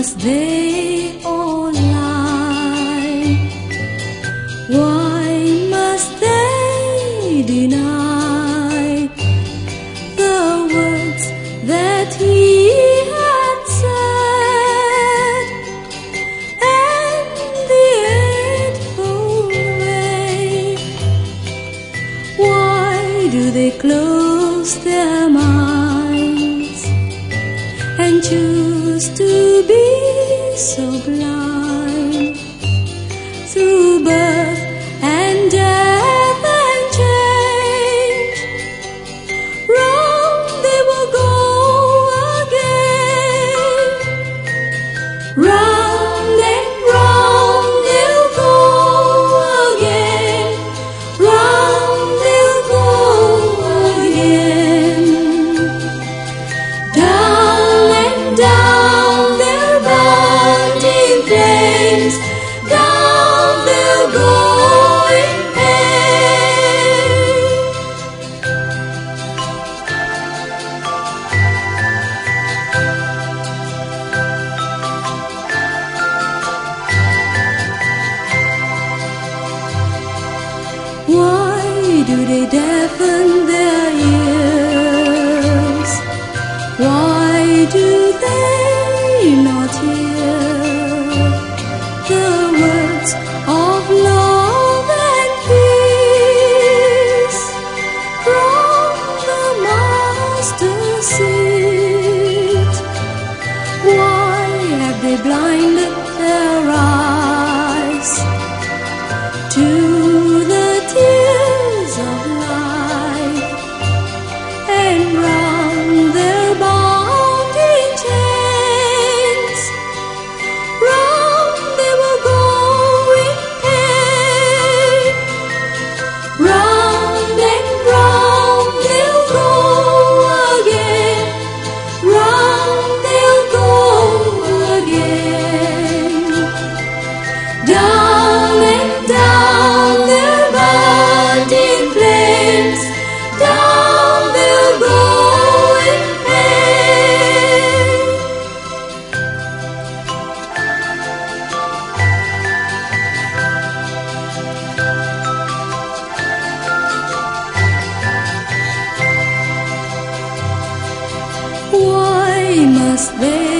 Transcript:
must they all lie? Why must they deny the words that he had said, and the eightfold way? Why do they close their minds and choose to be so blind? Through birth and death and change, round they will go again. Round and round they'll go again. Round they'll go again. Down and down they're bound in flames. Down they'll go in pain. Why do they deafen their ears? Why do they not hear the words of love and peace from the Master's seat? Why have they blinded their eyes to the tears of life, and round their bound in chains? Round they will go in pain. Round and round they'll go again. Round they'll go again. Down and down they're bound in flames. Down they'll go in pain. Why must they